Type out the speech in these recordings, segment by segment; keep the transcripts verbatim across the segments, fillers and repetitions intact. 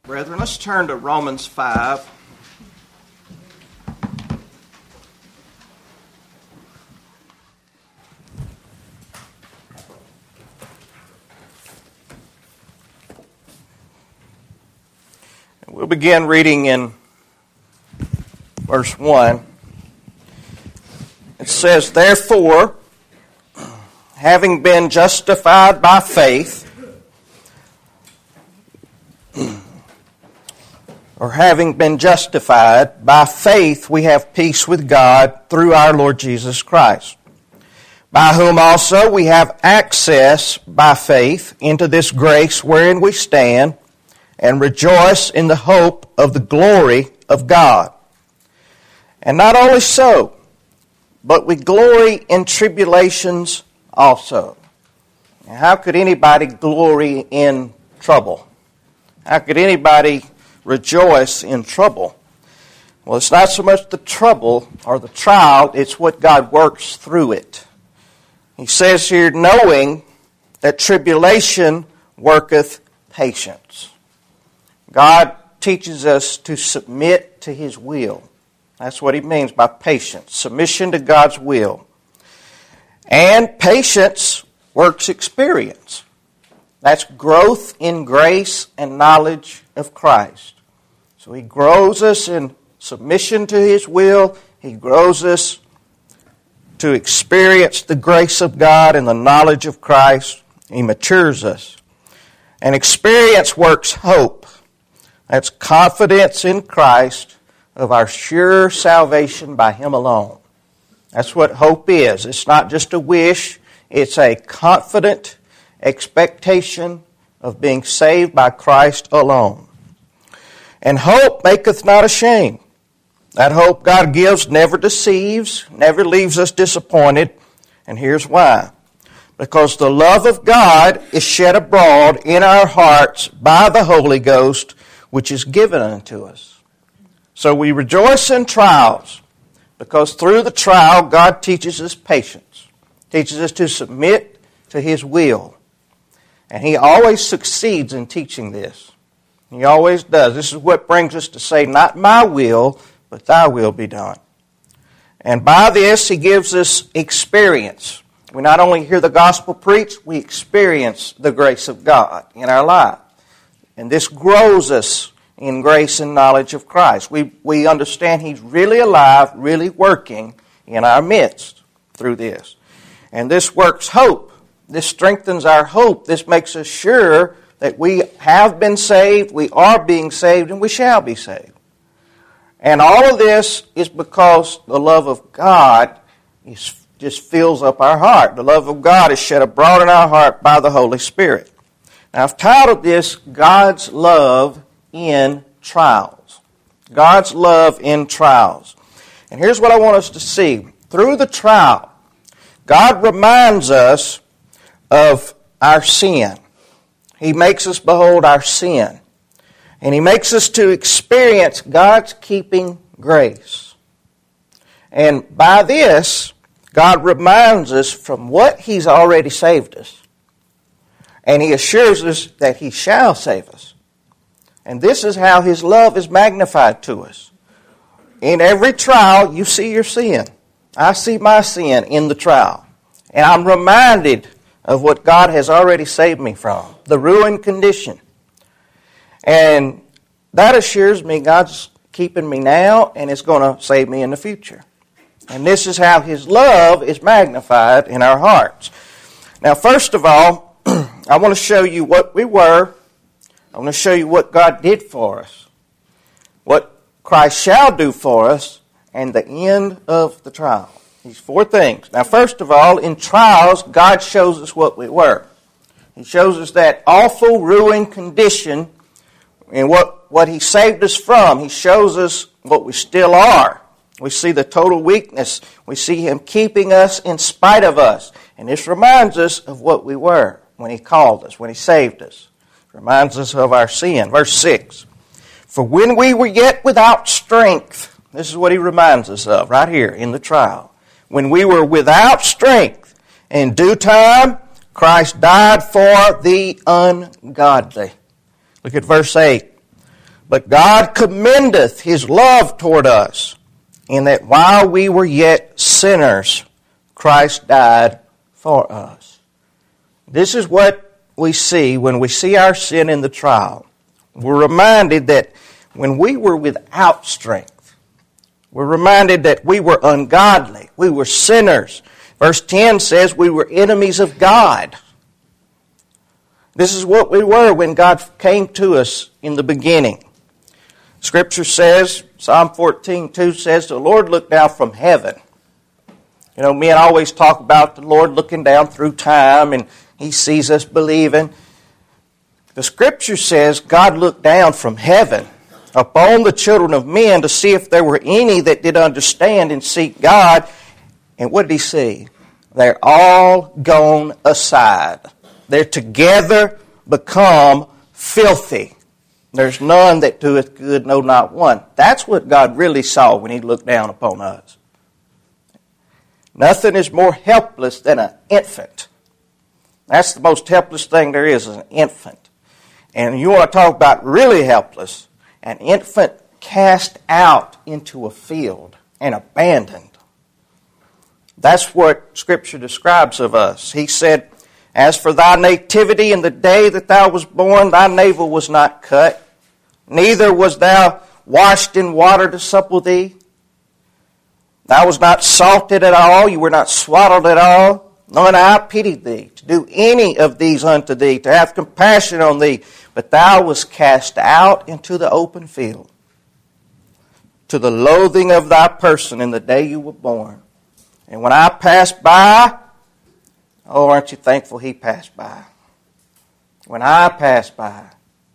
Brethren, let's turn to Romans five. We'll begin reading in verse one. It says, "Therefore, having been justified by faith," or having been justified by faith, we have peace with God through our Lord Jesus Christ, by whom also we have access by faith into this grace wherein we stand, and rejoice in the hope of the glory of God. And not only so, but we glory in tribulations also. Now, how could anybody glory in trouble? How could anybody rejoice in trouble? Well, it's not so much the trouble or the trial, it's what God works through it. He says here, knowing that tribulation worketh patience. God teaches us to submit to His will. That's what He means by patience, submission to God's will. And patience works experience. That's growth in grace and knowledge of Christ. So He grows us in submission to His will. He grows us to experience the grace of God and the knowledge of Christ. He matures us. And experience works hope. That's confidence in Christ of our sure salvation by Him alone. That's what hope is. It's not just a wish. It's a confident expectation of being saved by Christ alone. And hope maketh not ashamed. That hope God gives never deceives, never leaves us disappointed. And here's why. Because the love of God is shed abroad in our hearts by the Holy Ghost, which is given unto us. So we rejoice in trials, because through the trial God teaches us patience, teaches us to submit to His will. And He always succeeds in teaching this. He always does. This is what brings us to say, not my will, but Thy will be done. And by this He gives us experience. We not only hear the gospel preached, we experience the grace of God in our life. And this grows us in grace and knowledge of Christ. We, we understand He's really alive, really working in our midst through this. And this works hope. This strengthens our hope. This makes us sure that we have been saved, we are being saved, and we shall be saved. And all of this is because the love of God is, just fills up our heart. The love of God is shed abroad in our heart by the Holy Spirit. Now, I've titled this, God's Love in Trials. God's Love in Trials. And here's what I want us to see. Through the trial, God reminds us of our sin. He makes us behold our sin. And He makes us to experience God's keeping grace. And by this, God reminds us from what He's already saved us. And He assures us that He shall save us. And this is how His love is magnified to us. In every trial, you see your sin. I see my sin in the trial. And I'm reminded of what God has already saved me from, the ruined condition. And that assures me God's keeping me now and is going to save me in the future. And this is how His love is magnified in our hearts. Now, first of all, I want to show you what we were. I want to show you what God did for us, what Christ shall do for us, and the end of the trial. These four things. Now, first of all, in trials, God shows us what we were. He shows us that awful, ruined condition and what, what He saved us from. He shows us what we still are. We see the total weakness. We see Him keeping us in spite of us. And this reminds us of what we were when He called us, when He saved us. It reminds us of our sin. Verse six. For when we were yet without strength, this is what He reminds us of right here in the trial. When we were without strength, in due time, Christ died for the ungodly. Look at verse eight. But God commendeth His love toward us, in that while we were yet sinners, Christ died for us. This is what we see when we see our sin in the trial. We're reminded that when we were without strength, we're reminded that we were ungodly, we were sinners. Verse ten says we were enemies of God. This is what we were when God came to us in the beginning. Scripture says, Psalm fourteen two says, the Lord looked down from heaven. You know, men always talk about the Lord looking down through time and He sees us believing. The Scripture says God looked down from heaven upon the children of men to see if there were any that did understand and seek God. And what did He see? They're all gone aside. They're together become filthy. There's none that doeth good, no, not one. That's what God really saw when He looked down upon us. Nothing is more helpless than an infant. That's the most helpless thing there is, is an infant. And you want to talk about really helpless, an infant cast out into a field and abandoned. That's what Scripture describes of us. He said, as for thy nativity in the day that thou was born, thy navel was not cut, neither was thou washed in water to supple thee. Thou was not salted at all, you were not swaddled at all. None I pitied thee, to do any of these unto thee, to have compassion on thee. But thou wast cast out into the open field, to the loathing of thy person in the day you were born. And when I passed by, oh, aren't you thankful He passed by? When I passed by,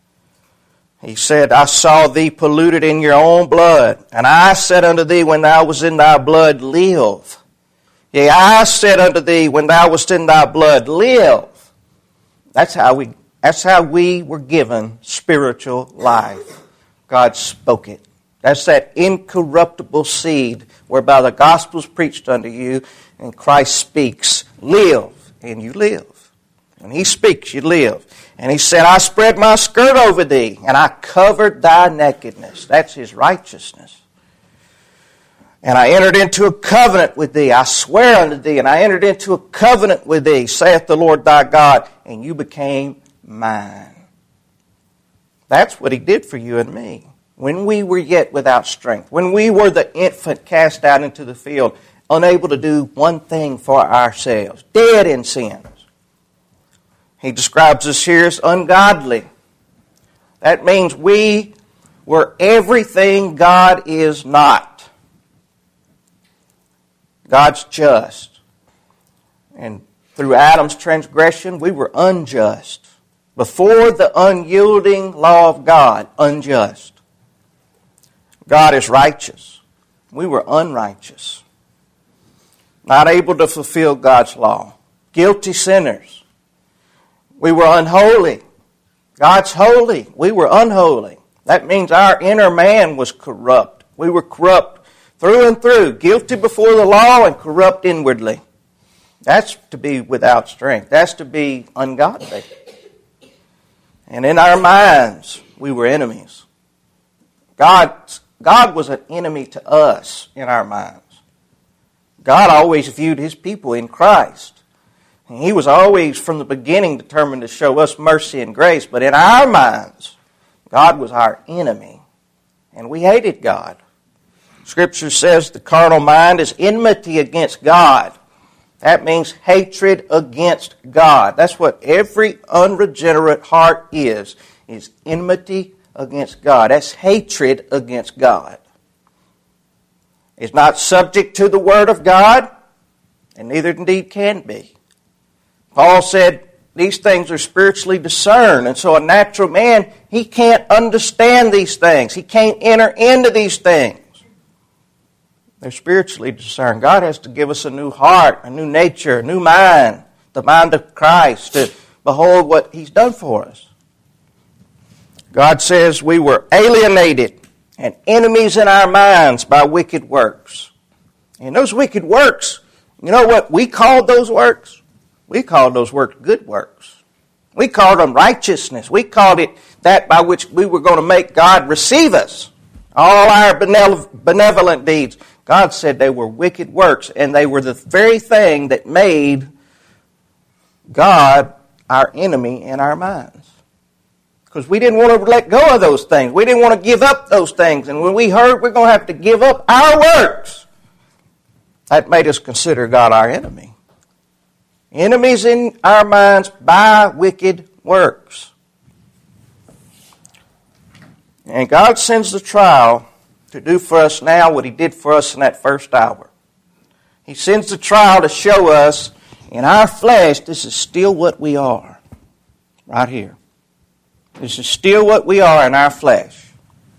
He said, I saw thee polluted in your own blood. And I said unto thee, when thou was in thy blood, live. Yea, I said unto thee, when thou wast in thy blood, live. That's how we, that's how we were given spiritual life. God spoke it. That's that incorruptible seed whereby the gospel is preached unto you, and Christ speaks, live, and you live. When He speaks, you live. And He said, I spread my skirt over thee, and I covered thy nakedness. That's His righteousness. And I entered into a covenant with thee. I swear unto thee, and I entered into a covenant with thee, saith the Lord thy God, and you became mine. That's what He did for you and me. When we were yet without strength, when we were the infant cast out into the field, unable to do one thing for ourselves, dead in sins. He describes us here as ungodly. That means we were everything God is not. God's just. And through Adam's transgression, we were unjust. Before the unyielding law of God, unjust. God is righteous. We were unrighteous. Not able to fulfill God's law. Guilty sinners. We were unholy. God's holy. We were unholy. That means our inner man was corrupt. We were corrupt through and through, guilty before the law and corrupt inwardly. That's to be without strength. That's to be ungodly. And in our minds, we were enemies. God, God was an enemy to us in our minds. God always viewed His people in Christ. And He was always, from the beginning, determined to show us mercy and grace. But in our minds, God was our enemy. And we hated God. Scripture says the carnal mind is enmity against God. That means hatred against God. That's what every unregenerate heart is, is enmity against God. That's hatred against God. It's not subject to the Word of God, and neither indeed can be. Paul said these things are spiritually discerned, and so a natural man, he can't understand these things. He can't enter into these things. They're spiritually discerned. God has to give us a new heart, a new nature, a new mind, the mind of Christ, to behold what He's done for us. God says we were alienated and enemies in our minds by wicked works. And those wicked works, you know what we called those works? We called those works good works. We called them righteousness. We called it that by which we were going to make God receive us. All our benevolent deeds. God said they were wicked works, and they were the very thing that made God our enemy in our minds. Because we didn't want to let go of those things. We didn't want to give up those things. And when we heard we're going to have to give up our works, that made us consider God our enemy. Enemies in our minds by wicked works. And God sends the trial to do for us now what He did for us in that first hour. He sends the trial to show us in our flesh this is still what we are. Right here. This is still what we are in our flesh.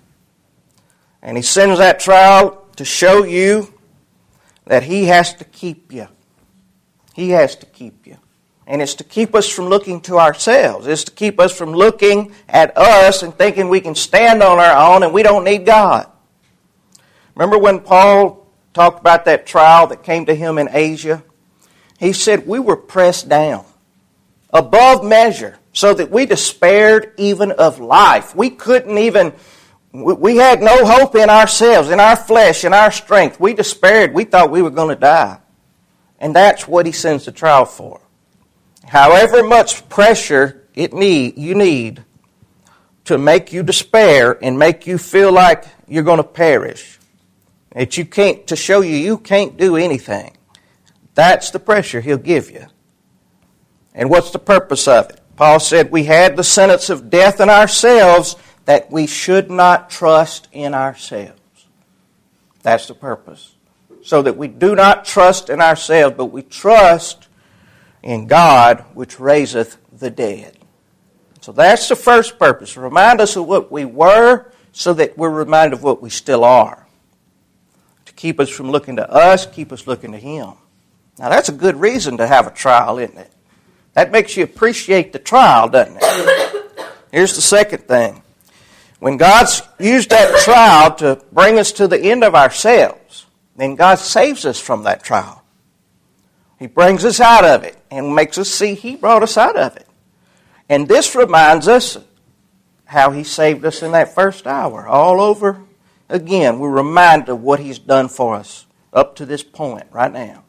And He sends that trial to show you that He has to keep you. He has to keep you. And it's to keep us from looking to ourselves. It's to keep us from looking at us and thinking we can stand on our own and we don't need God. Remember when Paul talked about that trial that came to him in Asia? He said we were pressed down above measure so that we despaired even of life. We couldn't even, we had no hope in ourselves, in our flesh, in our strength. We despaired. We thought we were going to die. And that's what He sends the trial for. However much pressure it need you need to make you despair and make you feel like you're going to perish, that you can't, to show you you can't do anything. That's the pressure He'll give you. And what's the purpose of it? Paul said we had the sentence of death in ourselves that we should not trust in ourselves. That's the purpose. So that we do not trust in ourselves, but we trust in God which raiseth the dead. So that's the first purpose. Remind us of what we were so that we're reminded of what we still are. To keep us from looking to us, keep us looking to Him. Now that's a good reason to have a trial, isn't it? That makes you appreciate the trial, doesn't it? Here's the second thing. When God's used that trial to bring us to the end of ourselves, then God saves us from that trial. He brings us out of it and makes us see He brought us out of it. And this reminds us how He saved us in that first hour. All over again, we're reminded of what He's done for us up to this point right now.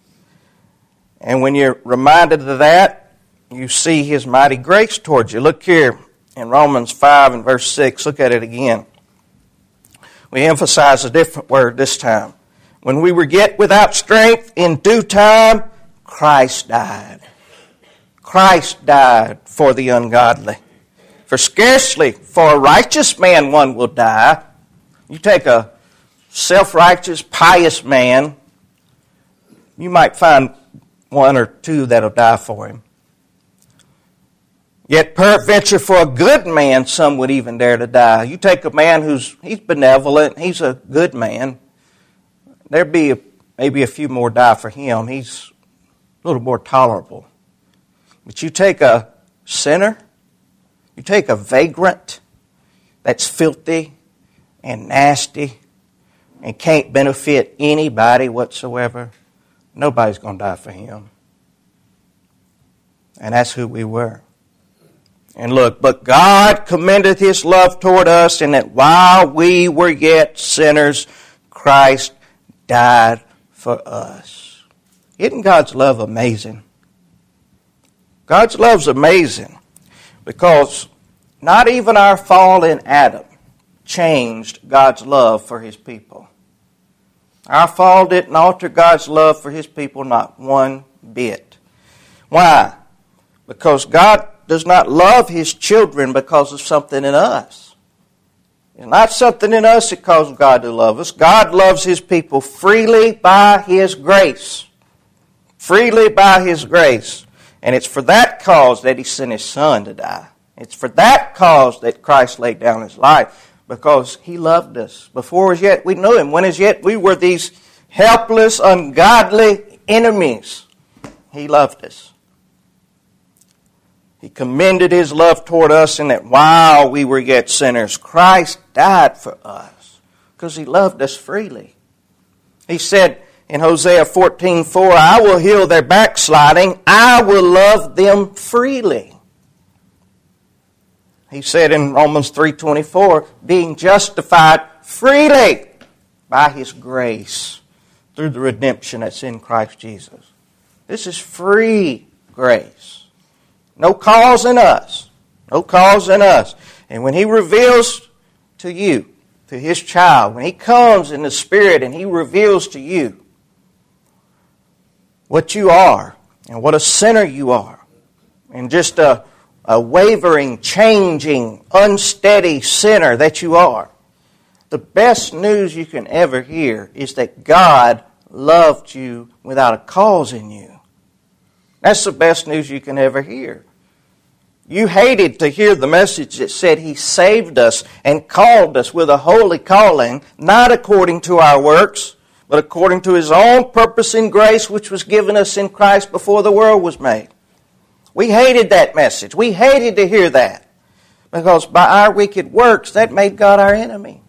And when you're reminded of that, you see His mighty grace towards you. Look here in Romans five and verse six. Look at it again. We emphasize a different word this time. When we were yet without strength, in due time, Christ died. Christ died for the ungodly. For scarcely for a righteous man one will die. You take a self-righteous, pious man, you might find one or two that'll die for him. Yet peradventure for a good man, some would even dare to die. You take a man who's he's benevolent, he's a good man. There'd be a, maybe a few more die for him. He's a little more tolerable. But you take a sinner, you take a vagrant that's filthy and nasty and can't benefit anybody whatsoever, nobody's going to die for him. And that's who we were. And look, but God commendeth His love toward us in that while we were yet sinners, Christ died for us. Isn't God's love amazing? God's love's amazing because not even our fall in Adam changed God's love for His people. Our fall didn't alter God's love for His people, not one bit. Why? Because God does not love His children because of something in us. It's not something in us that causes God to love us. God loves His people freely by His grace. Freely by His grace. And it's for that cause that He sent His Son to die. It's for that cause that Christ laid down His life. Because He loved us. Before as yet we knew Him. When as yet we were these helpless, ungodly enemies. He loved us. He commended His love toward us in that while we were yet sinners, Christ died for us because He loved us freely. He said in Hosea fourteen four, I will heal their backsliding. I will love them freely. He said in Romans three twenty-four, being justified freely by His grace through the redemption that's in Christ Jesus. This is free grace. No cause in us. No cause in us. And when He reveals to you, to His child, when He comes in the Spirit and He reveals to you what you are and what a sinner you are, and just a, a wavering, changing, unsteady sinner that you are, the best news you can ever hear is that God loved you without a cause in you. That's the best news you can ever hear. You hated to hear the message that said He saved us and called us with a holy calling, not according to our works, but according to His own purpose and grace which was given us in Christ before the world was made. We hated that message. We hated to hear that, because by our wicked works, that made God our enemy.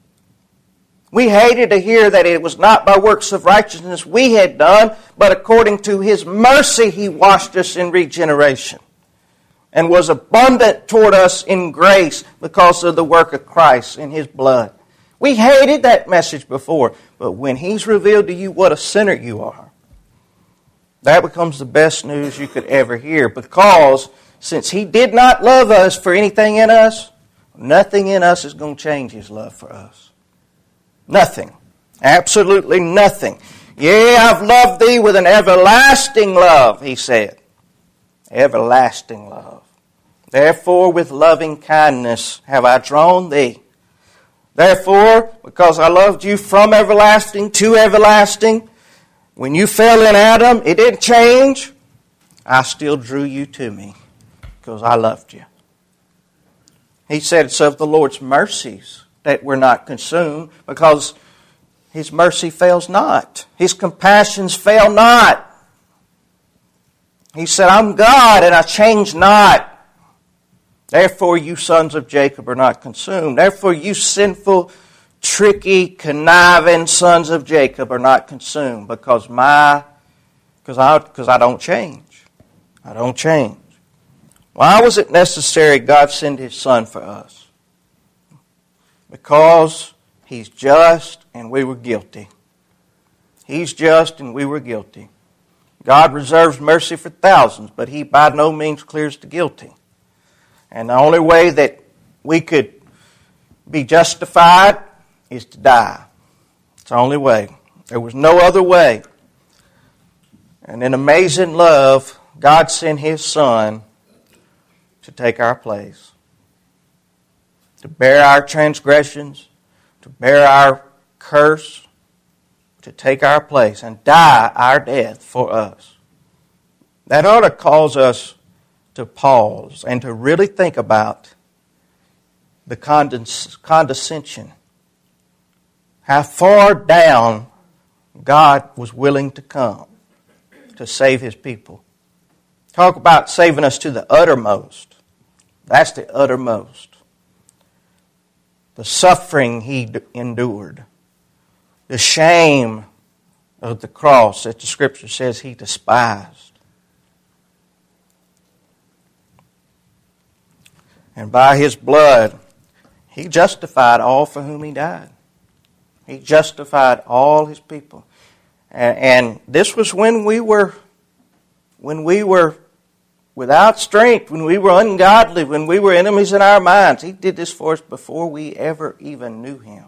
We hated to hear that it was not by works of righteousness we had done, but according to His mercy He washed us in regeneration and was abundant toward us in grace because of the work of Christ in His blood. We hated that message before, but when He's revealed to you what a sinner you are, that becomes the best news you could ever hear, because since He did not love us for anything in us, nothing in us is going to change His love for us. Nothing. Absolutely nothing. Yea, I've loved thee with an everlasting love, He said. Everlasting love. Therefore, with loving kindness have I drawn thee. Therefore, because I loved you from everlasting to everlasting, when you fell in Adam, it didn't change. I still drew you to me because I loved you. He said it's of the Lord's mercies that we're not consumed, because His mercy fails not. His compassions fail not. He said, I'm God and I change not. Therefore you sons of Jacob are not consumed. Therefore you sinful, tricky, conniving sons of Jacob are not consumed, because my, because I, because I don't change. I don't change. Why was it necessary God send His Son for us? Because He's just and we were guilty. He's just and we were guilty. God reserves mercy for thousands, but He by no means clears the guilty. And the only way that we could be justified is to die. It's the only way. There was no other way. And in amazing love, God sent His Son to take our place, to bear our transgressions, to bear our curse, to take our place and die our death for us. That ought to cause us to pause and to really think about the condescension, how far down God was willing to come to save His people. Talk about saving us to the uttermost. That's the uttermost. The suffering He endured, the shame of the cross that the Scripture says He despised. And by His blood, He justified all for whom He died. He justified all His people. And, and this was when we were, when we were without strength, when we were ungodly, when we were enemies in our minds. He did this for us before we ever even knew Him.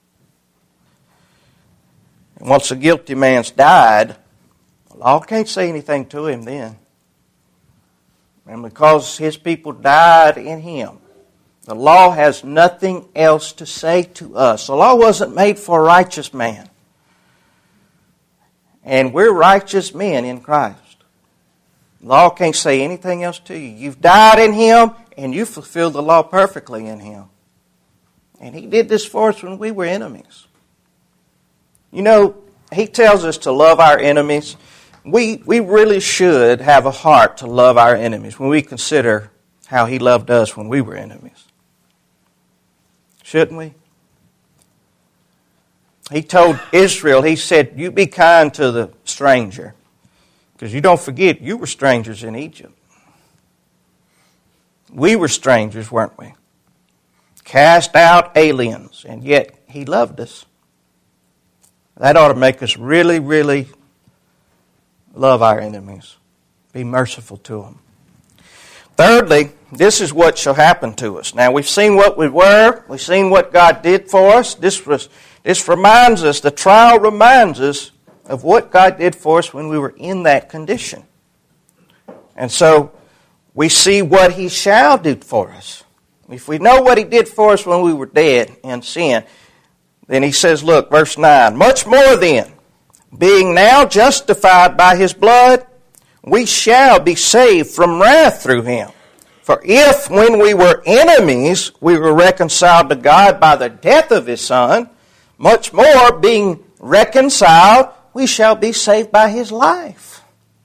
And once a guilty man's died, the law can't say anything to him then. And because His people died in Him, the law has nothing else to say to us. The law wasn't made for a righteous man. And we're righteous men in Christ. The law can't say anything else to you. You've died in Him, and you fulfilled the law perfectly in Him. And He did this for us when we were enemies. You know, He tells us to love our enemies. We, we really should have a heart to love our enemies when we consider how He loved us when we were enemies. Shouldn't we? He told Israel, He said, you be kind to the stranger. Because you don't forget, you were strangers in Egypt. We were strangers, weren't we? Cast out aliens, and yet He loved us. That ought to make us really, really love our enemies. Be merciful to them. Thirdly, this is what shall happen to us. Now, we've seen what we were. We've seen what God did for us. This was, this reminds us, the trial reminds us of what God did for us when we were in that condition. And so, we see what He shall do for us. If we know what He did for us when we were dead in sin, then He says, look, verse nine, much more then, being now justified by His blood, we shall be saved from wrath through Him. For if, when we were enemies, we were reconciled to God by the death of His Son, much more, being reconciled, we shall be saved by His life.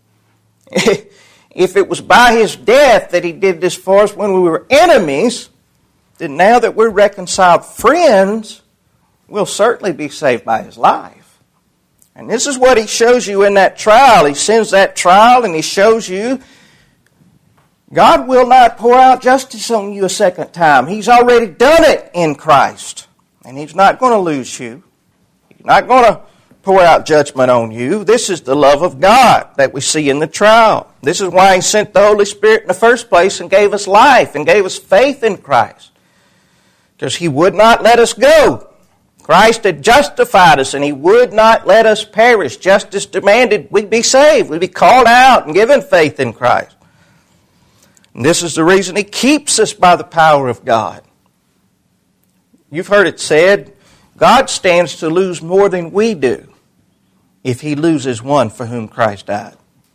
If it was by His death that He did this for us when we were enemies, then now that we're reconciled friends, we'll certainly be saved by His life. And this is what He shows you in that trial. He sends that trial and He shows you God will not pour out justice on you a second time. He's already done it in Christ. And He's not going to lose you. He's not going to pour out judgment on you. This is the love of God that we see in the trial. This is why He sent the Holy Spirit in the first place and gave us life and gave us faith in Christ. Because He would not let us go. Christ had justified us and He would not let us perish. Justice demanded we'd be saved. We'd be called out and given faith in Christ. And this is the reason He keeps us by the power of God. You've heard it said, God stands to lose more than we do if He loses one for whom Christ died.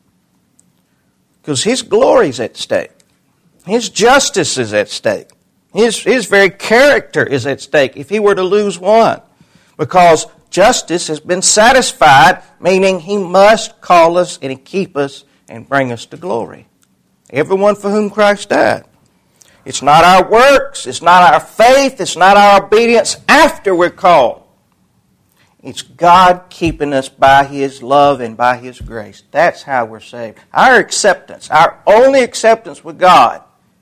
Because His glory is at stake. His justice is at stake. His, his very character is at stake if He were to lose one. Because justice has been satisfied, meaning He must call us and keep us and bring us to glory. Everyone for whom Christ died. It's not our works, it's not our faith, it's not our obedience after we're called. It's God keeping us by His love and by His grace. That's how we're saved. Our acceptance, our only acceptance with God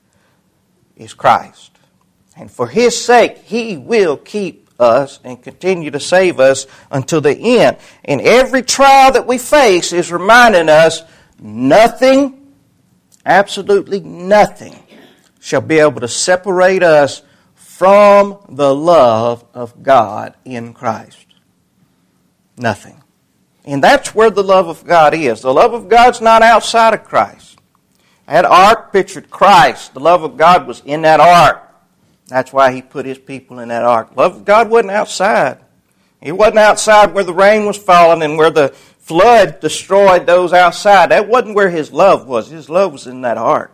is Christ. And for His sake, He will keep us and continue to save us until the end. And every trial that we face is reminding us nothing, absolutely nothing, shall be able to separate us from the love of God in Christ. Nothing. And that's where the love of God is. The love of God's not outside of Christ. That ark pictured Christ. The love of God was in that ark. That's why He put His people in that ark. The love of God wasn't outside. He wasn't outside where the rain was falling and where the flood destroyed those outside. That wasn't where His love was. His love was in that ark.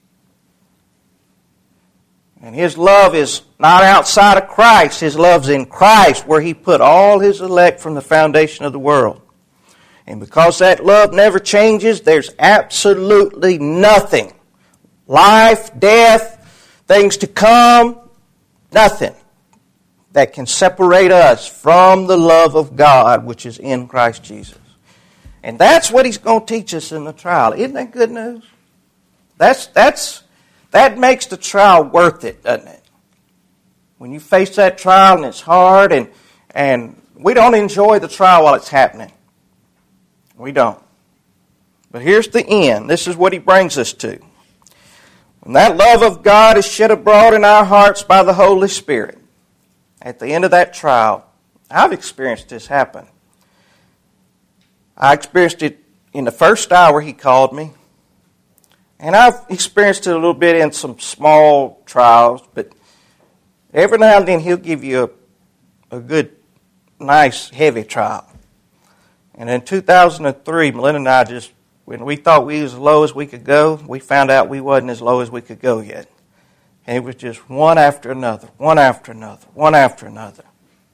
And His love is not outside of Christ. His love's in Christ, where He put all His elect from the foundation of the world. And because that love never changes, there's absolutely nothing. Life, death, things to come, nothing that can separate us from the love of God, which is in Christ Jesus. And that's what He's going to teach us in the trial. Isn't that good news? That's, that's, that makes the trial worth it, doesn't it? When you face that trial and it's hard and, and we don't enjoy the trial while it's happening. We don't. But here's the end. This is what He brings us to. When that love of God is shed abroad in our hearts by the Holy Spirit, at the end of that trial, I've experienced this happen. I experienced it in the first hour He called me. And I've experienced it a little bit in some small trials, but every now and then He'll give you a, a good, nice, heavy trial. And in two thousand three, Melinda and I just, when we thought we was as low as we could go, we found out we wasn't as low as we could go yet. And it was just one after another, one after another, one after another.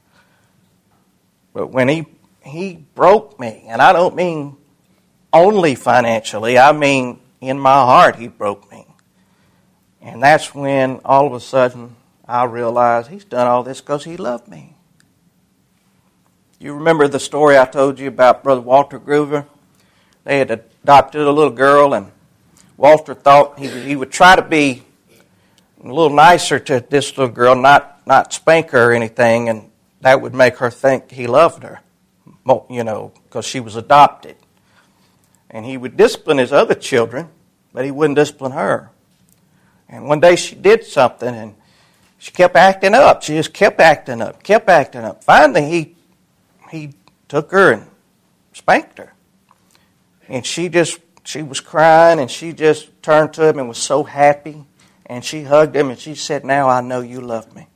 But when He He broke me, and I don't mean only financially, I mean in my heart He broke me. And that's when all of a sudden I realized He's done all this because He loved me. You remember the story I told you about Brother Walter Groover? They had adopted a little girl, and Walter thought he, he would try to be a little nicer to this little girl, not, not spank her or anything, and that would make her think he loved her, you know, because she was adopted. And he would discipline his other children, but he wouldn't discipline her. And one day she did something, and she kept acting up. She just kept acting up, kept acting up. Finally, he he took her and spanked her. And she just, she was crying, and she just turned to him and was so happy. And she hugged him, and she said, "Now I know you love me."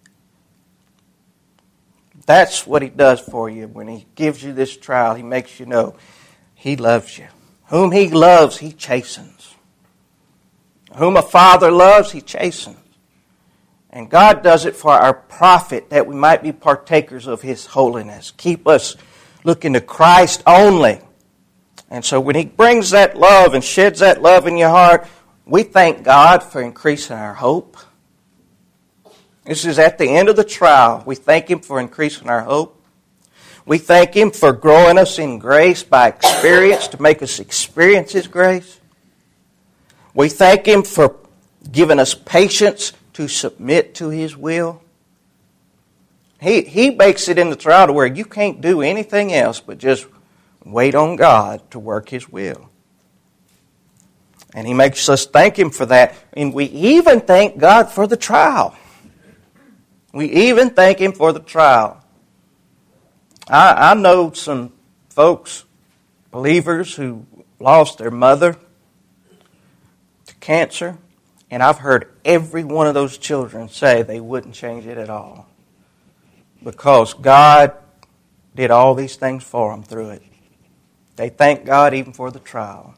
That's what he does for you when he gives you this trial. He makes you know he loves you. Whom he loves, he chastens. Whom a father loves, he chastens. And God does it for our profit, that we might be partakers of his holiness. Keep us looking to Christ only. And so when he brings that love and sheds that love in your heart, we thank God for increasing our hope. This is at the end of the trial. We thank him for increasing our hope. We thank him for growing us in grace by experience, to make us experience his grace. We thank him for giving us patience to submit to his will. He, he makes it in the trial to where you can't do anything else but just wait on God to work his will. And he makes us thank him for that. And we even thank God for the trial. We even thank him for the trial. I, I know some folks, believers, who lost their mother to cancer. And I've heard every one of those children say they wouldn't change it at all. Because God did all these things for them through it. They thank God even for the trial.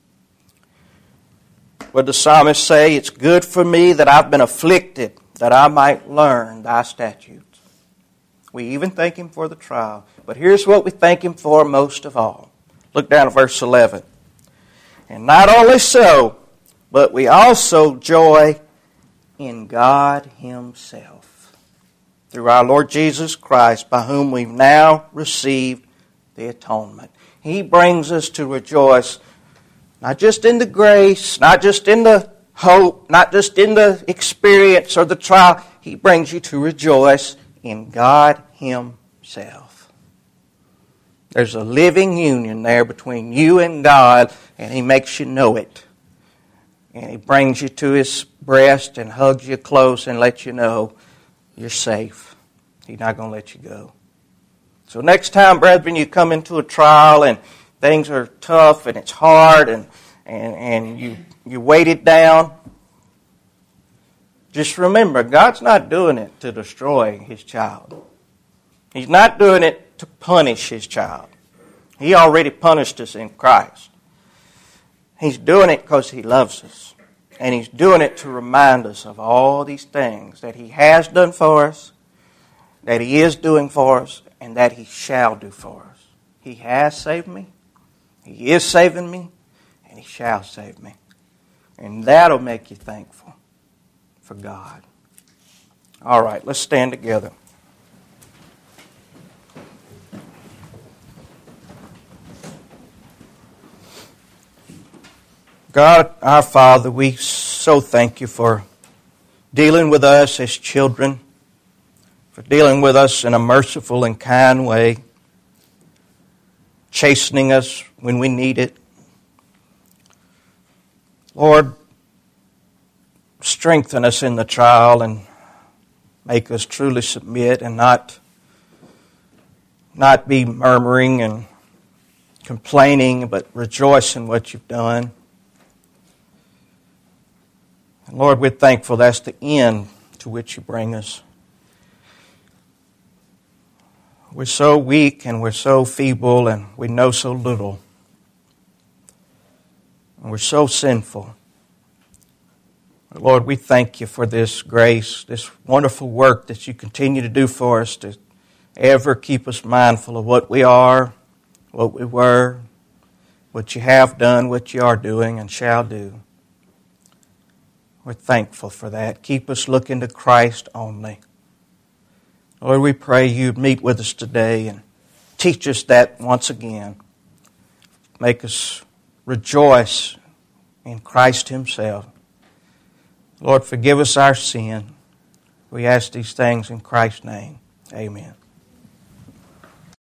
What the psalmist say? It's good for me that I've been afflicted, that I might learn thy statutes. We even thank him for the trial. But here's what we thank him for most of all. Look down at verse eleven. And not only so, but we also joy in God himself, through our Lord Jesus Christ, by whom we've now received the atonement. He brings us to rejoice, not just in the grace, not just in the hope, not just in the experience or the trial. He brings you to rejoice in God himself. There's a living union there between you and God, and he makes you know it. And he brings you to his breast and hugs you close and lets you know you're safe. He's not going to let you go. So next time, brethren, you come into a trial and things are tough and it's hard and, and, and you, you weight it down, just remember, God's not doing it to destroy his child. He's not doing it to punish his child. He already punished us in Christ. He's doing it because he loves us. And he's doing it to remind us of all these things that he has done for us, that he is doing for us, and that he shall do for us. He has saved me, he is saving me, and he shall save me. And that'll make you thankful for God. All right, let's stand together. God, our Father, we so thank you for dealing with us as children, for dealing with us in a merciful and kind way, chastening us when we need it. Lord, strengthen us in the trial and make us truly submit and not, not be murmuring and complaining, but rejoice in what you've done. And Lord, we're thankful that's the end to which you bring us. We're so weak and we're so feeble and we know so little. And we're so sinful. But Lord, we thank you for this grace, this wonderful work that you continue to do for us to ever keep us mindful of what we are, what we were, what you have done, what you are doing and shall do. We're thankful for that. Keep us looking to Christ only. Lord, we pray you'd meet with us today and teach us that once again. Make us rejoice in Christ himself. Lord, forgive us our sin. We ask these things in Christ's name. Amen.